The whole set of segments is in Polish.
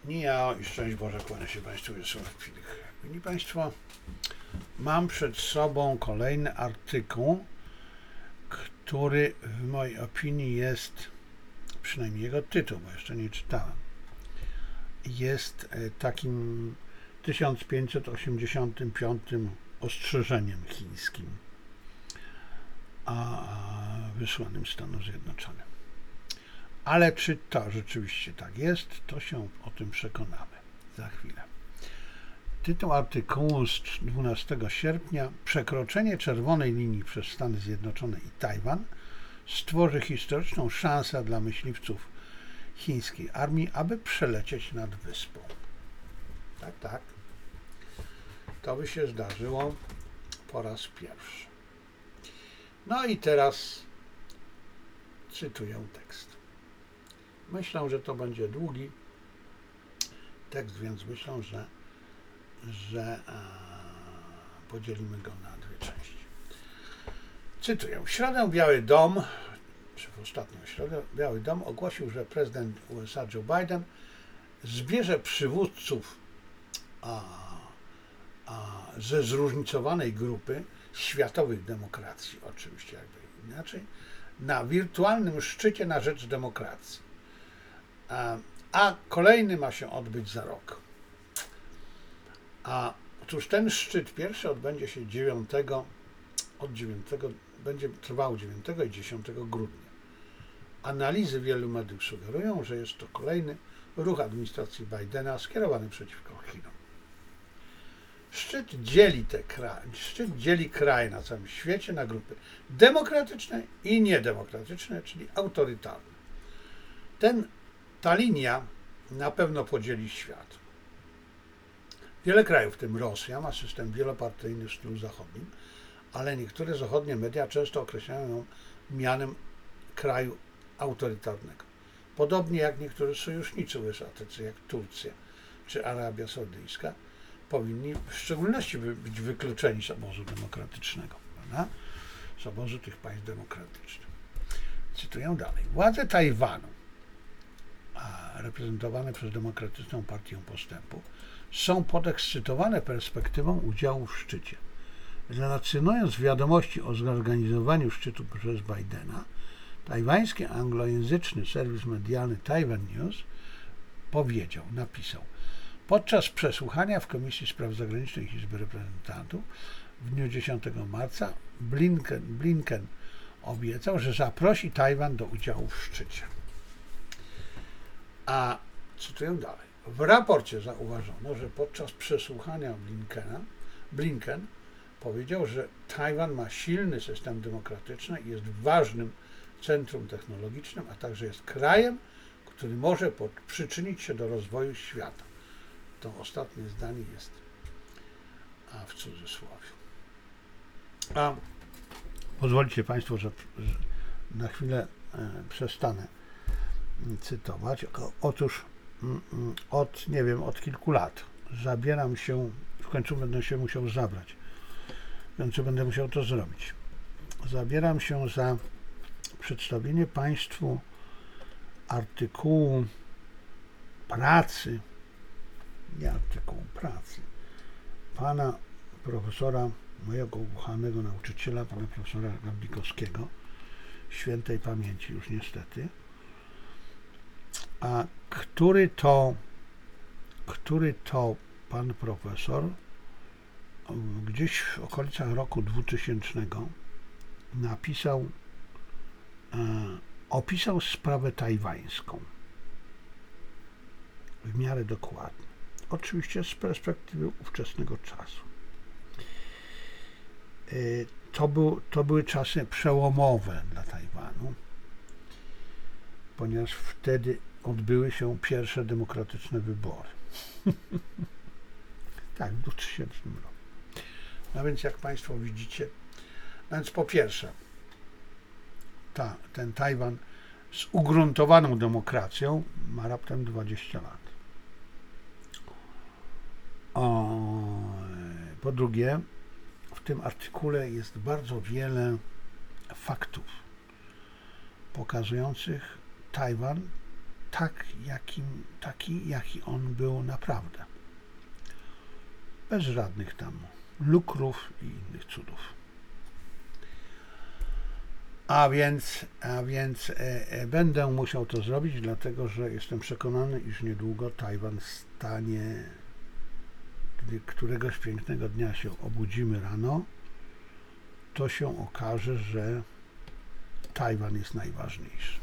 Ja i szczęść Boże, kłania się Państwu Wiesław Pilich. Mili Państwo, mam przed sobą kolejny artykuł, który w mojej opinii jest, przynajmniej jego tytuł, bo jeszcze nie czytałem, jest takim 1585 ostrzeżeniem chińskim, a wysłanym Stanom Zjednoczonym. Ale czy to rzeczywiście tak jest, to się o tym przekonamy za chwilę. Tytuł artykułu z 12 sierpnia: Przekroczenie czerwonej linii przez Stany Zjednoczone i Tajwan stworzy historyczną szansę dla myśliwców chińskiej armii, aby przelecieć nad wyspą. Tak. To by się zdarzyło po raz pierwszy. No i teraz cytuję tekst. Myślę, że to będzie długi tekst, więc myślę, że podzielimy go na dwie części. Cytuję. W środę Biały Dom, czy w ostatnią środę, Biały Dom ogłosił, że prezydent USA Joe Biden zbierze przywódców ze zróżnicowanej grupy światowych demokracji, oczywiście jakby inaczej, na wirtualnym szczycie na rzecz demokracji. A kolejny ma się odbyć za rok. Otóż ten szczyt pierwszy odbędzie się 9, będzie trwał 9 i 10 grudnia. Analizy wielu mediów sugerują, że jest to kolejny ruch administracji Bidena skierowany przeciwko Chinom. Szczyt dzieli kraje na całym świecie na grupy demokratyczne i niedemokratyczne, czyli autorytarne. Ta linia na pewno podzieli świat. Wiele krajów, w tym Rosja, ma system wielopartyjny w stylu zachodnim, ale niektóre zachodnie media często określają ją mianem kraju autorytarnego. Podobnie jak niektórzy sojusznicy USA, tacy jak Turcja czy Arabia Saudyjska, powinni w szczególności być wykluczeni z obozu demokratycznego, prawda? Z obozu tych państw demokratycznych. Cytuję dalej. Władze Tajwanu, reprezentowane przez Demokratyczną Partię Postępu, są podekscytowane perspektywą udziału w szczycie. Relacjonując wiadomości o zorganizowaniu szczytu przez Bidena, tajwański anglojęzyczny serwis medialny Taiwan News napisał: podczas przesłuchania w Komisji Spraw Zagranicznych Izby Reprezentantów w dniu 10 marca Blinken obiecał, że zaprosi Tajwan do udziału w szczycie. A cytuję dalej. W raporcie zauważono, że podczas przesłuchania Blinken powiedział, że Tajwan ma silny system demokratyczny i jest ważnym centrum technologicznym, a także jest krajem, który może przyczynić się do rozwoju świata. To ostatnie zdanie jest w cudzysłowie. Pozwolicie Państwo, że na chwilę przestanę cytować. Otóż od kilku lat zabieram się, w końcu będę się musiał zabrać, będę musiał to zrobić. Zabieram się za przedstawienie Państwu artykułu pracy, pana profesora, mojego ukochanego nauczyciela, pana profesora Gawlikowskiego, świętej pamięci już niestety, który to pan profesor gdzieś w okolicach roku 2000 opisał sprawę tajwańską w miarę dokładnie. Oczywiście z perspektywy ówczesnego czasu. To były czasy przełomowe dla Tajwanu, ponieważ wtedy odbyły się pierwsze demokratyczne wybory. Tak, w 2000 roku. No więc jak Państwo widzicie, po pierwsze, ten Tajwan z ugruntowaną demokracją ma raptem 20 lat. Po drugie, w tym artykule jest bardzo wiele faktów pokazujących taki, jaki on był naprawdę. Bez żadnych tam lukrów i innych cudów. A więc będę musiał to zrobić, dlatego że jestem przekonany, iż niedługo Tajwan stanie, gdy któregoś pięknego dnia się obudzimy rano, to się okaże, że Tajwan jest najważniejszy.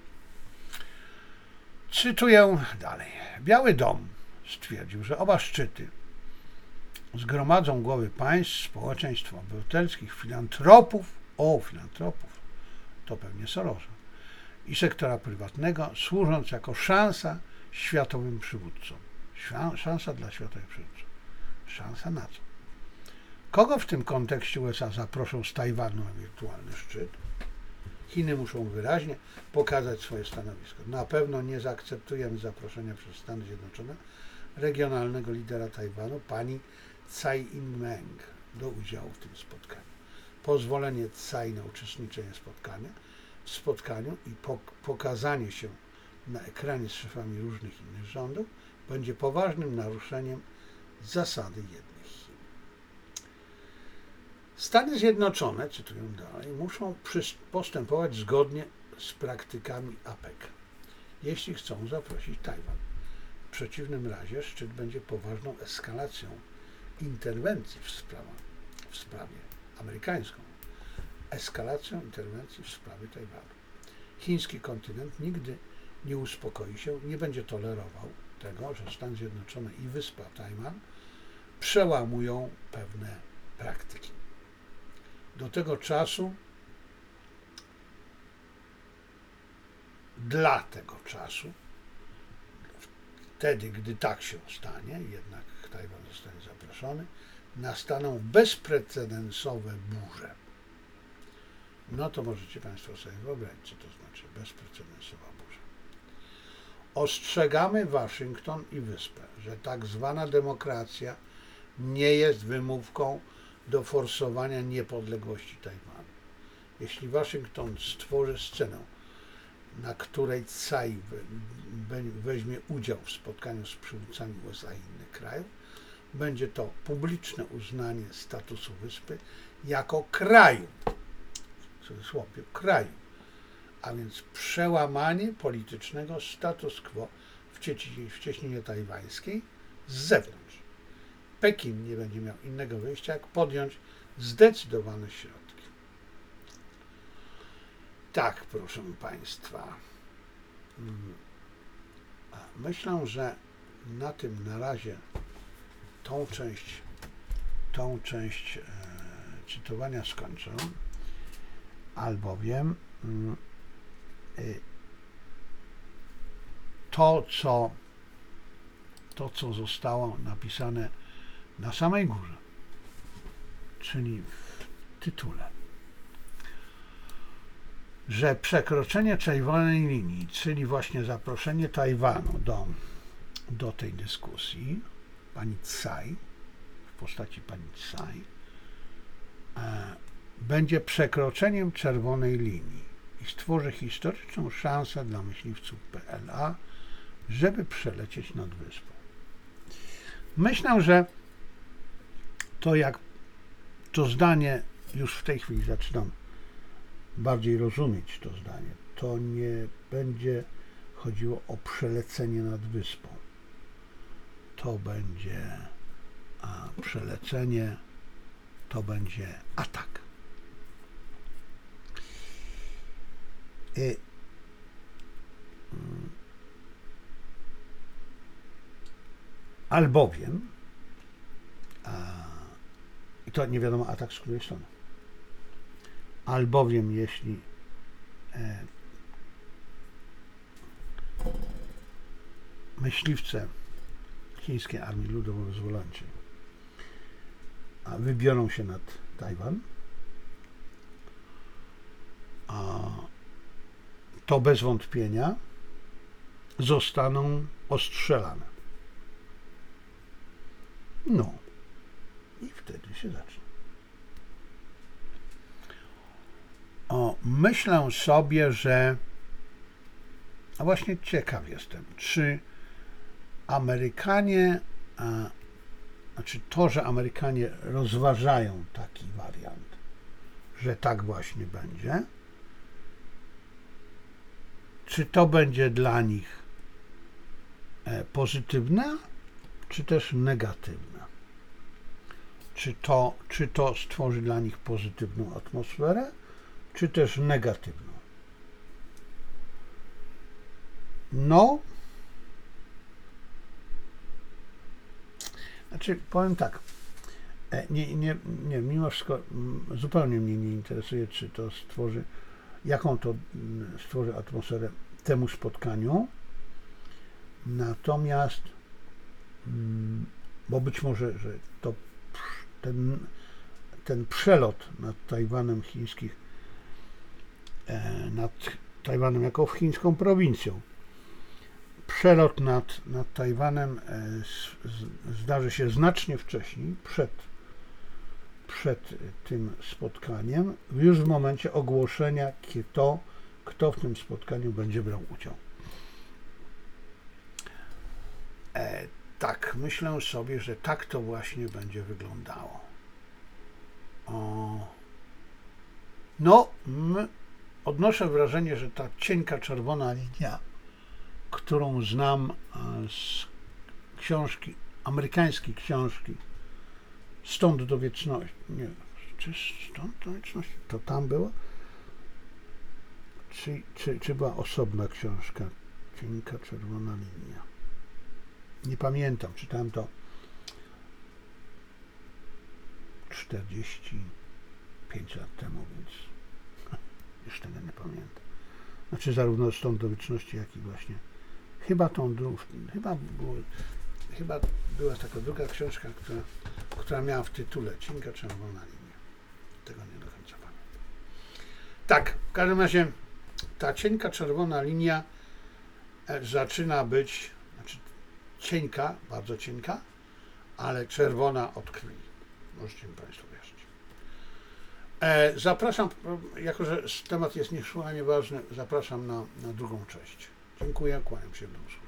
Cytuję dalej. Biały Dom stwierdził, że oba szczyty zgromadzą głowy państw, społeczeństw obywatelskich, filantropów, to pewnie Sorosa, i sektora prywatnego, służąc jako szansa światowym przywódcom. Szansa dla światowych przywódców. Szansa na co? Kogo w tym kontekście USA zaproszą z Tajwanu na wirtualny szczyt? Chiny muszą wyraźnie pokazać swoje stanowisko. Na pewno nie zaakceptujemy zaproszenia przez Stany Zjednoczone regionalnego lidera Tajwanu, pani Tsai Ing-wen, do udziału w tym spotkaniu. Pozwolenie Tsai na uczestniczenie w spotkaniu i pokazanie się na ekranie z szefami różnych innych rządów będzie poważnym naruszeniem zasady jednych Chin. Stany Zjednoczone, cytuję dalej, muszą postępować zgodnie z praktykami APEC, jeśli chcą zaprosić Tajwan. W przeciwnym razie szczyt będzie poważną eskalacją interwencji w sprawie amerykańską, eskalacją interwencji w sprawie Tajwanu. Chiński kontynent nigdy nie uspokoi się, nie będzie tolerował tego, że Stany Zjednoczone i wyspa Tajwan przełamują pewne praktyki. Do tego czasu, dla tego czasu, wtedy, gdy tak się stanie, jednak Tajwan zostanie zaproszony, nastaną bezprecedensowe burze. No to możecie Państwo sobie wyobrazić, co to znaczy bezprecedensowa burza. Ostrzegamy Waszyngton i Wyspę, że tak zwana demokracja nie jest wymówką do forsowania niepodległości Tajwanu. Jeśli Waszyngton stworzy scenę, na której Tsai weźmie udział w spotkaniu z przywódcami USA i innych krajów, będzie to publiczne uznanie statusu wyspy jako kraju, w cudzysłowie kraju, a więc przełamanie politycznego status quo w cieśninie tajwańskiej z zewnątrz. Pekin nie będzie miał innego wyjścia, jak podjąć zdecydowane środki. Tak, proszę Państwa. Myślę, że na tym na razie tą część cytowania skończę, albowiem to, co zostało napisane na samej górze, czyli w tytule, że przekroczenie czerwonej linii, czyli właśnie zaproszenie Tajwanu do tej dyskusji, pani Tsai, w postaci pani Tsai, będzie przekroczeniem czerwonej linii i stworzy historyczną szansę dla myśliwców PLA, żeby przelecieć nad wyspą. Myślę, że to zdanie, już w tej chwili zaczynam bardziej rozumieć to zdanie, to nie będzie chodziło o przelecenie nad wyspą. To będzie przelecenie, to będzie atak. Albowiem, i to nie wiadomo atak z której strony, albowiem jeśli myśliwce Chińskiej Armii Ludowo-Wyzwoleńczej wybiorą się nad Tajwan, to bez wątpienia zostaną ostrzelane. No i wtedy się zacznie. Myślę sobie, że A właśnie ciekaw jestem, czy Amerykanie, znaczy to, że Amerykanie rozważają taki wariant, że tak właśnie będzie, czy to będzie dla nich pozytywne, czy też negatywne? Czy to stworzy dla nich pozytywną atmosferę, czy też negatywną? No, znaczy powiem tak, nie, mimo wszystko zupełnie mnie nie interesuje, czy to stworzy, jaką to stworzy atmosferę temu spotkaniu, natomiast, bo być może, że to ten przelot nad Tajwanem chińskich, nad Tajwanem jako chińską prowincją, przelot nad Tajwanem zdarzy się znacznie wcześniej, przed tym spotkaniem, już w momencie ogłoszenia, kto w tym spotkaniu będzie brał udział. Tak, myślę sobie, że tak to właśnie będzie wyglądało. No, odnoszę wrażenie, że ta cienka czerwona linia, którą znam z książki, amerykańskiej książki Stąd do wieczności, nie, czy Stąd do wieczności, to tam było? Czy była osobna książka, cienka czerwona linia? Nie pamiętam, czytałem to 45 lat temu, więc już tego nie pamiętam. Znaczy zarówno Stąd do wieczności, jak i właśnie chyba była taka druga książka, która miała w tytule Cienka czerwona linia. Tego nie do końca pamiętam. Tak, w każdym razie ta cienka czerwona linia zaczyna być, znaczy cienka, bardzo cienka, ale czerwona od krwi. Możecie mi Państwo wierzyć. Zapraszam, jako że temat jest niesłychanie ważny, zapraszam na drugą część. Dziękuję, kłaniam się do usłyszenia.